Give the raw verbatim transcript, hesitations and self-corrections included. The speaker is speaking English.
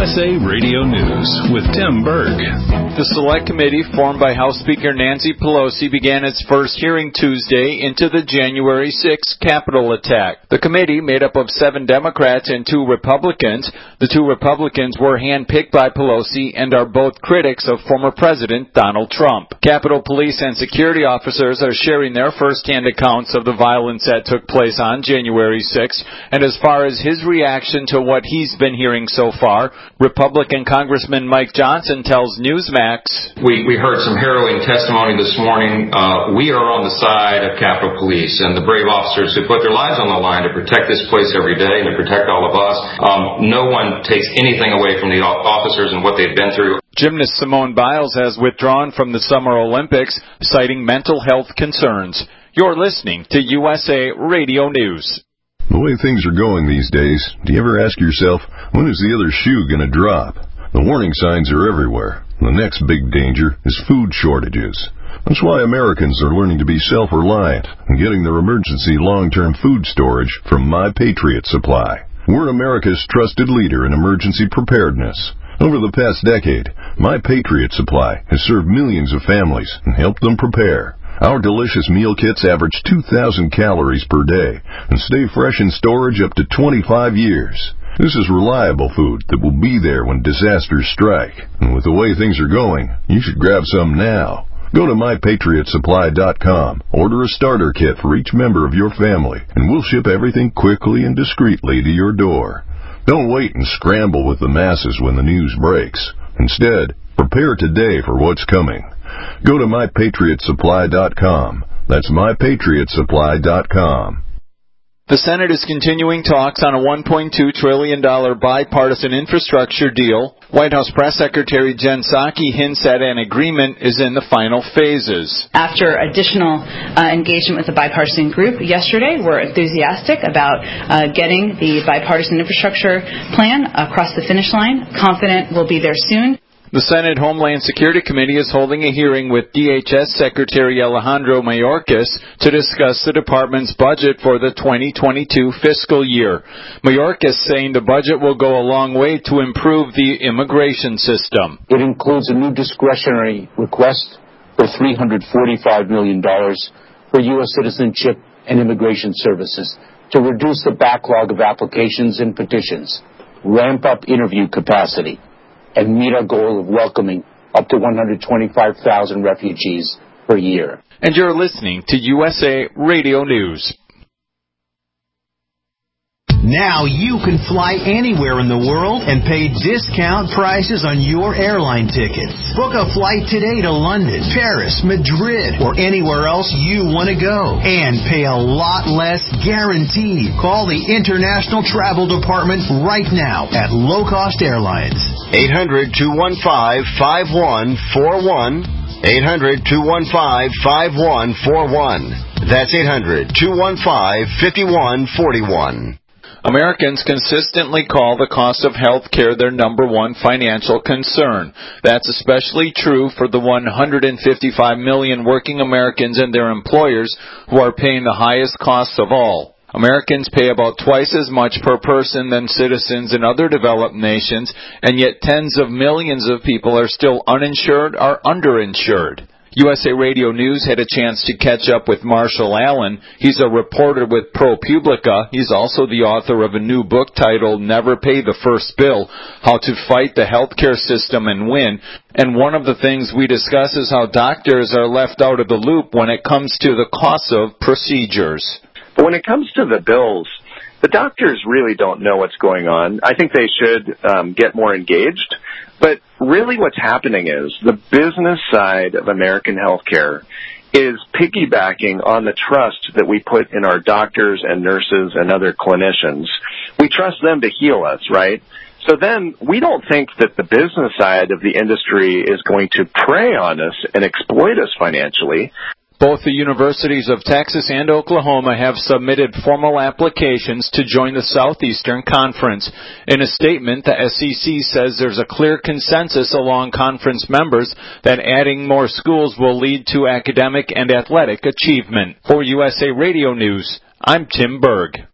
S A Radio News with Tim Berg. The Select Committee, formed by House Speaker Nancy Pelosi, began its first hearing Tuesday into the January sixth Capitol attack. The committee, made up of seven Democrats and two Republicans, the two Republicans were handpicked by Pelosi and are both critics of former President Donald Trump. Capitol Police and security officers are sharing their first-hand accounts of the violence that took place on January sixth, and as far as his reaction to what he's been hearing so far, Republican Congressman Mike Johnson tells Newsmax, We, we heard some harrowing testimony this morning. Uh, we are on the side of Capitol Police and the brave officers who put their lives on the line to protect this place every day and to protect all of us. Um, no one takes anything away from the officers and what they've been through. Gymnast Simone Biles has withdrawn from the Summer Olympics, citing mental health concerns. You're listening to U S A Radio News. The way things are going these days, do you ever ask yourself, when is the other shoe going to drop? The warning signs are everywhere. The next big danger is food shortages. That's why Americans are learning to be self-reliant and getting their emergency long-term food storage from My Patriot Supply. We're America's trusted leader in emergency preparedness. Over the past decade, My Patriot Supply has served millions of families and helped them prepare. Our delicious meal kits average two thousand calories per day and stay fresh in storage up to twenty-five years. This is reliable food that will be there when disasters strike. And with the way things are going, you should grab some now. Go to my patriot supply dot com, order a starter kit for each member of your family, and we'll ship everything quickly and discreetly to your door. Don't wait and scramble with the masses when the news breaks. Instead, prepare today for what's coming. Go to my patriot supply dot com. That's my patriot supply dot com. The Senate is continuing talks on a one point two trillion dollars bipartisan infrastructure deal. White House Press Secretary Jen Psaki hints that an agreement is in the final phases. After additional uh, engagement with the bipartisan group yesterday, we're enthusiastic about uh, getting the bipartisan infrastructure plan across the finish line. Confident we'll be there soon. The Senate Homeland Security Committee is holding a hearing with D H S Secretary Alejandro Mayorkas to discuss the department's budget for the twenty twenty-two fiscal year. Mayorkas saying the budget will go a long way to improve the immigration system. It includes a new discretionary request for three hundred forty-five million dollars for U S citizenship and immigration services to reduce the backlog of applications and petitions, ramp up interview capacity, and meet our goal of welcoming up to one hundred twenty-five thousand refugees per year. And you're listening to U S A Radio News. Now you can fly anywhere in the world and pay discount prices on your airline tickets. Book a flight today to London, Paris, Madrid, or anywhere else you want to go. And pay a lot less guaranteed. Call the International Travel Department right now at Low Cost Airlines. eight hundred, two one five, five one four one. eight hundred, two one five, five one four one. That's eight hundred, two one five, five one four one. Americans consistently call the cost of health care their number one financial concern. That's especially true for the one hundred fifty-five million working Americans and their employers who are paying the highest costs of all. Americans pay about twice as much per person than citizens in other developed nations, and yet tens of millions of people are still uninsured or underinsured. U S A Radio News had a chance to catch up with Marshall Allen. He's a reporter with ProPublica. He's also the author of a new book titled Never Pay the First Bill, How to Fight the Healthcare System and Win. And one of the things we discuss is how doctors are left out of the loop when it comes to the cost of procedures. But when it comes to the bills, the doctors really don't know what's going on. I think they should um, get more engaged. But really what's happening is the business side of American healthcare is piggybacking on the trust that we put in our doctors and nurses and other clinicians. We trust them to heal us, right? So then we don't think that the business side of the industry is going to prey on us and exploit us financially. Both the universities of Texas and Oklahoma have submitted formal applications to join the Southeastern Conference. In a statement, the S E C says there's a clear consensus among conference members that adding more schools will lead to academic and athletic achievement. For U S A Radio News, I'm Tim Berg.